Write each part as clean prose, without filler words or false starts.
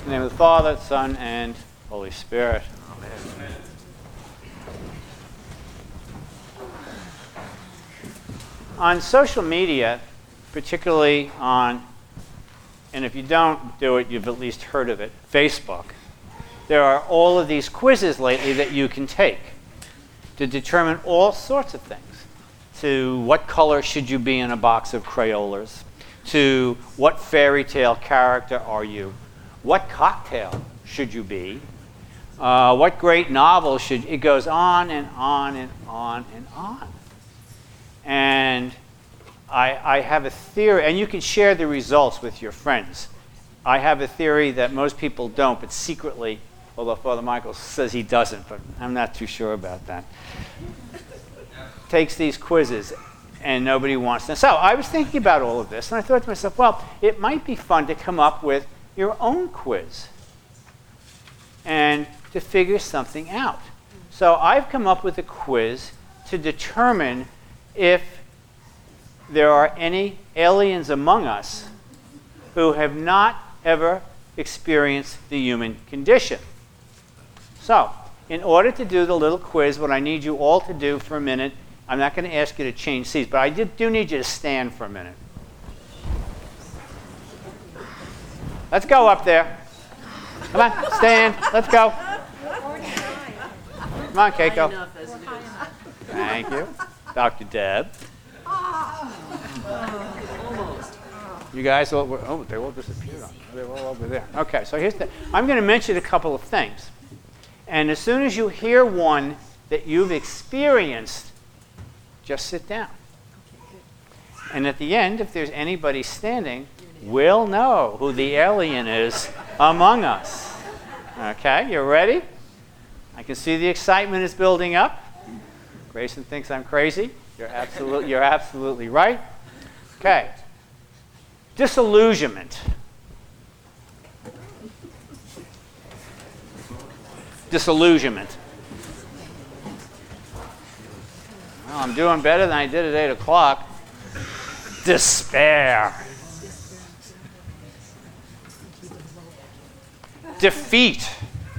In the name of the Father, Son, and Holy Spirit. Amen. On social media, particularly on, and if you don't do it, you've at least heard of it, Facebook, there are all of these quizzes lately that you can take to determine all sorts of things. To what color should you be in a box of Crayolas? To what fairy tale character are you? What cocktail should you be? What great novel should... It goes on and on and on and on. And I have a theory, and you can share the results with your friends. I have a theory that most people don't, but secretly, although Father Michael says he doesn't, but I'm not too sure about that, takes these quizzes and nobody wants them. So I was thinking about all of this, and I thought to myself, well, it might be fun to come up with your own quiz and to figure something out. So I've come up with a quiz to determine if there are any aliens among us who have not ever experienced the human condition. So, in order to do the little quiz, what I need you all to do for a minute, I'm not going to ask you to change seats, but I do need you to stand for a minute. Let's go up there. Come on, stand. Let's go. Come on, Keiko. Thank you. Dr. Deb. You guys all were, they all disappeared on me. They were all over there. Okay, so I'm going to mention a couple of things. And as soon as you hear one that you've experienced, just sit down. And at the end, if there's anybody standing, we'll know who the alien is among us. Okay, you ready? I can see the excitement is building up. Grayson thinks I'm crazy. You're absolutely right. Okay. Disillusionment. Disillusionment. Well, I'm doing better than I did at 8 o'clock. Despair. Defeat.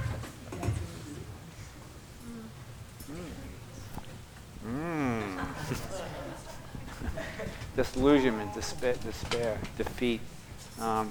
Disillusionment, despair, defeat. Now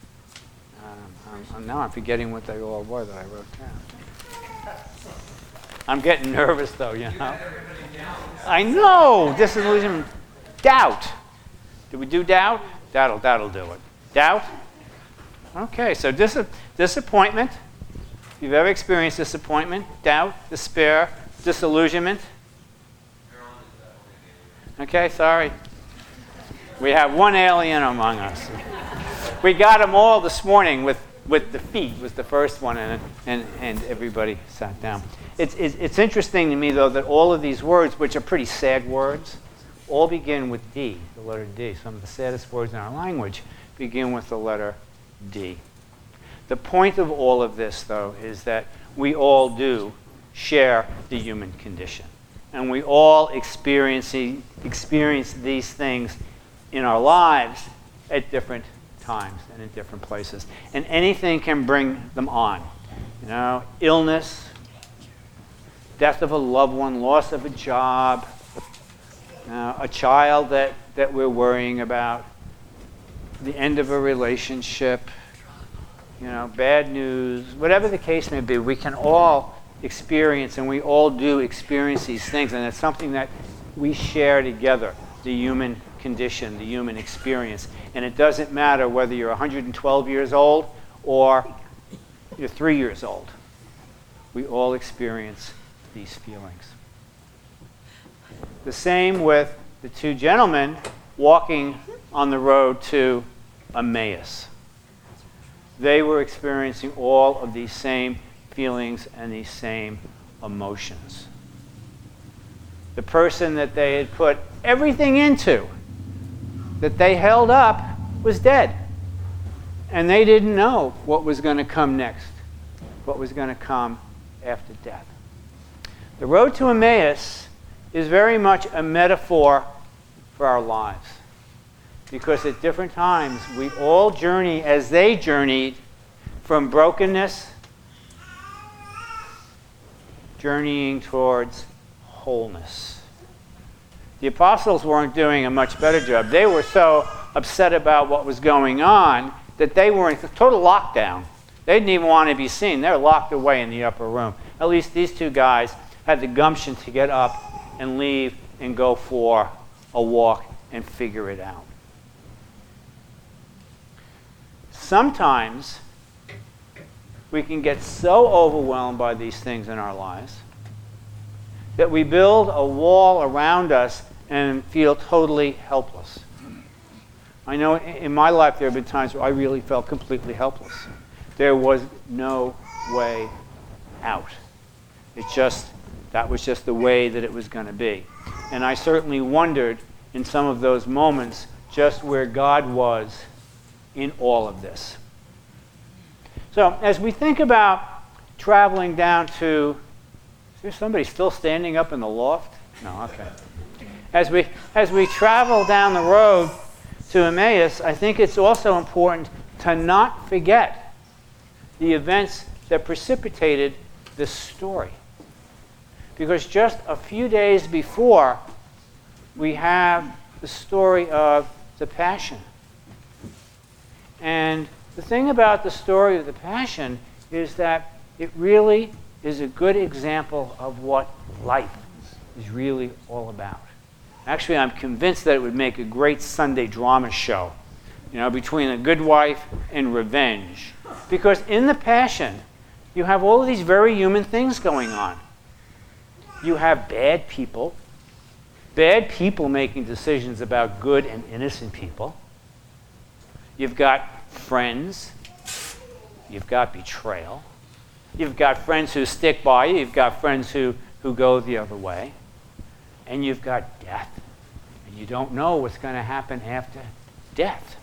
I'm forgetting what they all were that I wrote down. I'm getting nervous, though, you know. I know, disillusionment. Doubt. Did we do doubt? That'll do it. Doubt? Okay, so disappointment. If you've ever experienced disappointment, doubt, despair, disillusionment. Okay, sorry. We have one alien among us. We got them all this morning with defeat was the first one, and everybody sat down. It's interesting to me, though, that all of these words, which are pretty sad words, all begin with D, the letter D. Some of the saddest words in our language begin with the letter D. The point of all of this, though, is that we all do share the human condition. And we all experience these things in our lives at different times and in different places. And anything can bring them on. You know, illness, death of a loved one, loss of a job, a child that we're worrying about, the end of a relationship, you know, bad news, whatever the case may be, we can all experience, and we all do experience these things, and it's something that we share together, the human condition, the human experience. And it doesn't matter whether you're 112 years old or you're 3 years old. We all experience these feelings. The same with the two gentlemen walking on the road to Emmaus. They were experiencing all of these same feelings and these same emotions. The person that they had put everything into, that they held up, was dead. And they didn't know what was going to come next, what was going to come after death. The road to Emmaus is very much a metaphor for our lives. Because at different times, we all journey as they journeyed from brokenness, journeying towards wholeness. The apostles weren't doing a much better job. They were so upset about what was going on that they were in total lockdown. They didn't even want to be seen. They were locked away in the upper room. At least these two guys had the gumption to get up and leave and go for a walk and figure it out. Sometimes we can get so overwhelmed by these things in our lives that we build a wall around us and feel totally helpless. I know in my life there have been times where I really felt completely helpless. There was no way out. That was just the way that it was going to be. And I certainly wondered in some of those moments just where God was in all of this. So as we think about traveling down to, is there somebody still standing up in the loft? No, okay. As we travel down the road to Emmaus, I think it's also important to not forget the events that precipitated this story. Because just a few days before, we have the story of the Passion. And the thing about the story of the Passion is that it really is a good example of what life is really all about. Actually, I'm convinced that it would make a great Sunday drama show, between A Good Wife and Revenge. Because in the Passion, you have all of these very human things going on. You have bad people making decisions about good and innocent people. You've got friends. You've got betrayal. You've got friends who stick by you. You've got friends who go the other way. And you've got death. And you don't know what's going to happen after death.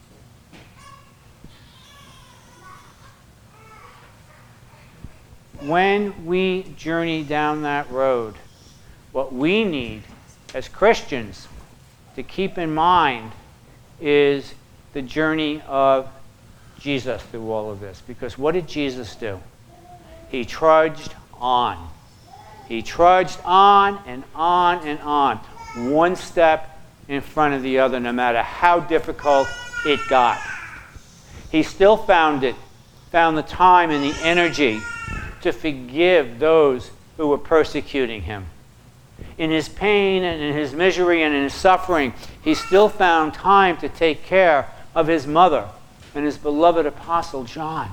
When we journey down that road, what we need as Christians to keep in mind is the journey of Jesus through all of this. Because what did Jesus do? He trudged on. He trudged on and on and on, one step in front of the other, no matter how difficult it got. He still found the time and the energy to forgive those who were persecuting him. In his pain and in his misery and in his suffering, he still found time to take care of his mother and his beloved apostle John.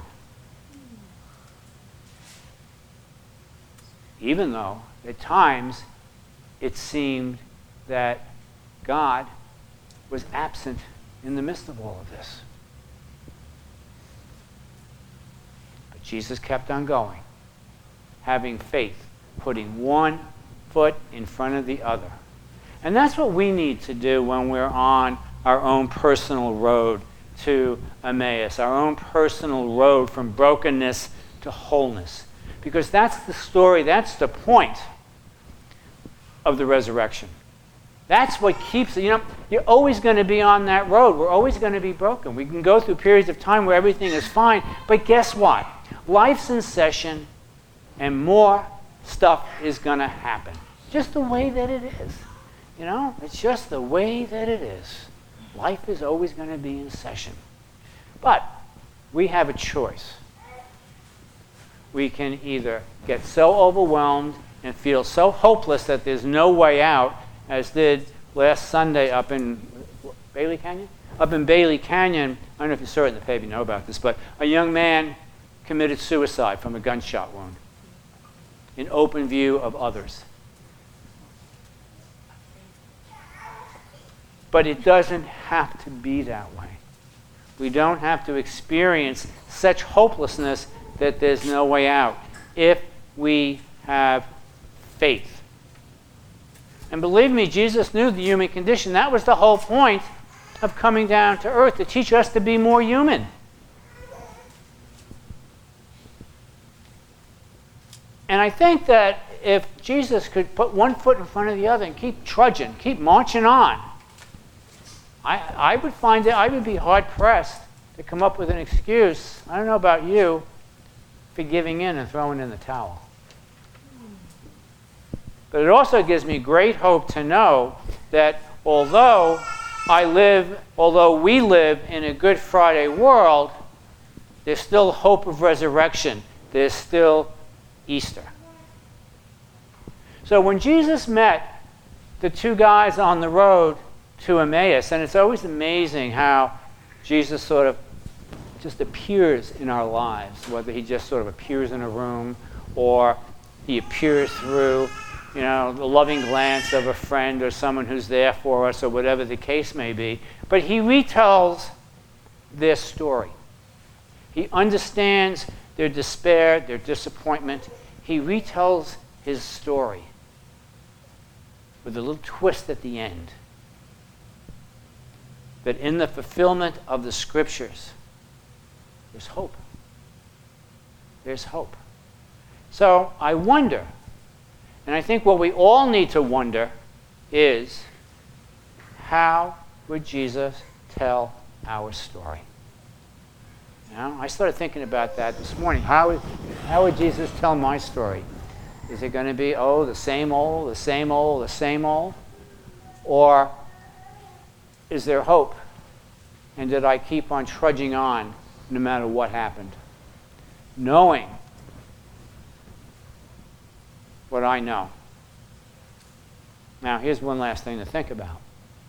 Even though at times it seemed that God was absent in the midst of all of this. But Jesus kept on going, having faith, putting one foot in front of the other. And that's what we need to do when we're on our own personal road to Emmaus, our own personal road from brokenness to wholeness. Because that's the story, that's the point of the resurrection. That's what keeps it. You're always going to be on that road. We're always going to be broken. We can go through periods of time where everything is fine, but guess what? Life's in session and more stuff is going to happen. Just the way that it is. It's just the way that it is. Life is always going to be in session. But we have a choice. We can either get so overwhelmed and feel so hopeless that there's no way out, as did last Sunday up in Bailey Canyon? Up in Bailey Canyon, I don't know if you saw it in the paper, you know about this, but a young man committed suicide from a gunshot wound in open view of others. But it doesn't have to be that way. We don't have to experience such hopelessness that there's no way out if we have faith. And believe me, Jesus knew the human condition. That was the whole point of coming down to earth, to teach us to be more human. And I think that if Jesus could put one foot in front of the other and keep trudging, keep marching on, I would find that I would be hard-pressed to come up with an excuse, I don't know about you, for giving in and throwing in the towel. But it also gives me great hope to know that although we live in a Good Friday world, there's still hope of resurrection. There's still Easter. So when Jesus met the two guys on the road to Emmaus, and it's always amazing how Jesus sort of just appears in our lives, whether he just sort of appears in a room or he appears through, the loving glance of a friend or someone who's there for us or whatever the case may be. But he retells their story. He understands their despair, their disappointment. He retells his story with a little twist at the end. That in the fulfillment of the Scriptures, there's hope. There's hope. So I wonder, and I think what we all need to wonder is, how would Jesus tell our story? I started thinking about that this morning. How would Jesus tell my story? Is it going to be, the same old, the same old, the same old? Or is there hope? And did I keep on trudging on no matter what happened? Knowing what I know. Now, here's one last thing to think about.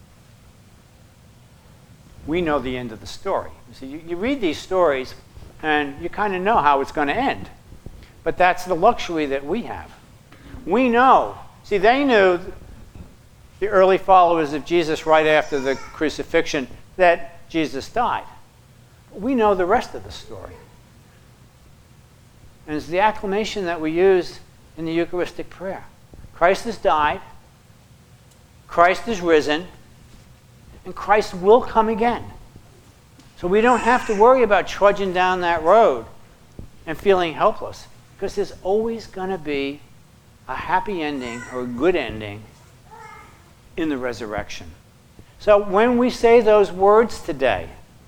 We know the end of the story. So you read these stories, and you kind of know how it's going to end. But that's the luxury that we have. We know. See, they knew, the early followers of Jesus right after the crucifixion, that Jesus died. We know the rest of the story. And it's the acclamation that we use in the Eucharistic prayer. Christ has died, Christ is risen, and Christ will come again. So we don't have to worry about trudging down that road and feeling helpless, because there's always going to be a happy ending or a good ending in the resurrection. So when we say those words today,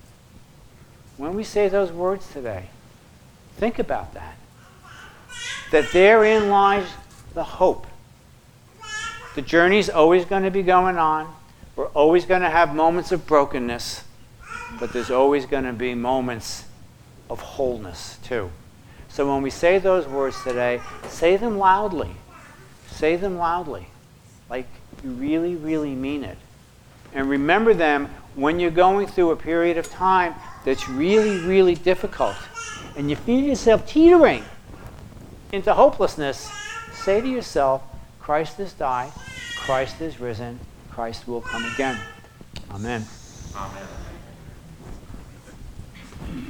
think about that. That therein lies the hope. The journey's always going to be going on. We're always going to have moments of brokenness, but there's always going to be moments of wholeness too. So when we say those words today, say them loudly. Say them loudly, like you really, really mean it. And remember them when you're going through a period of time that's really, really difficult, and you feel yourself teetering into hopelessness. Say to yourself, Christ has died, Christ is risen, Christ will come again. Amen. Amen.